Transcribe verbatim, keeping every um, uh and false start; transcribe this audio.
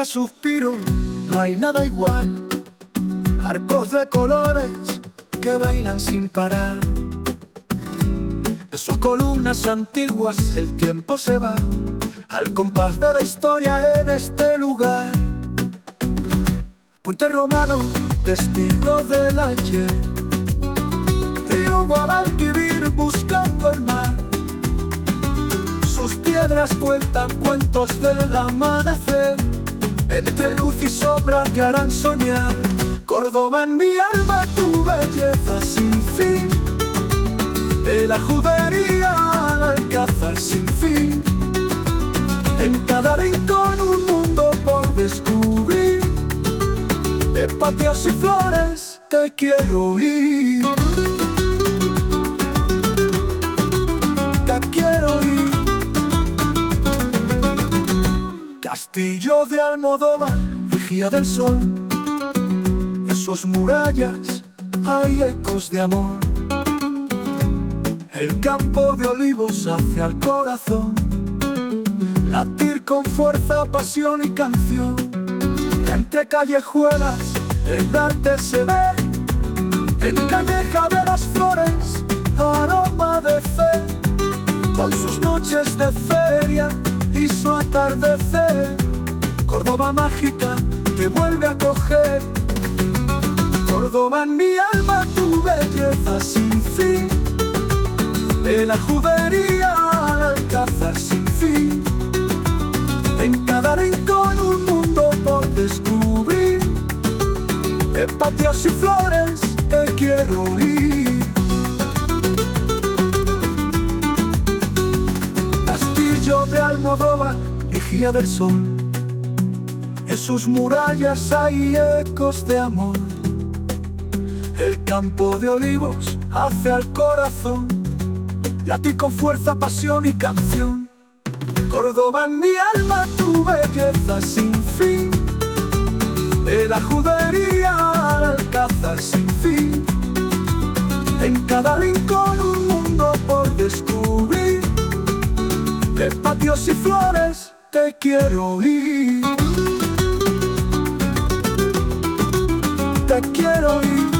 cada suspiro, no hay nada igual. Arcos de colores que bailan sin parar. De sus columnas antiguas el tiempo se va, al compás de la historia en este lugar. Puente romano, testigo del ayer, río Guadalquivir buscando el mar. Sus piedras cuentan cuentos del amanecer, entre luz y sombra que harán soñar. Córdoba, en mi alma tu belleza sin fin, de la Judería al Alcázar sin fin. En cada rincón un mundo por descubrir, de patios y flores te quiero ir. Te quiero ir. Castillo de Almodóvar, vigía del sol, en sus murallas hay ecos de amor. El campo de olivos hacia el corazón, latir con fuerza, pasión y canción. Entre callejuelas el arte se ve, en Calleja de las Flores, aroma de fe, con sus noches de feria y su atardecer. Córdoba mágica te vuelve a coger. Córdoba, en mi alma tu belleza sin fin, de la Judería al Alcázar sin fin. En cada rincón un mundo por descubrir, de patios y flores te quiero ir. Castillo de Almodóvar, vigía del sol, en sus murallas hay ecos de amor. El campo de olivos hace al corazón, latir con fuerza, pasión y canción. Córdoba, en mi alma tu belleza sin fin, de la Judería al Alcázar sin fin. En cada rincón un mundo por descubrir, de patios y flores te quiero ir. Te quiero ir.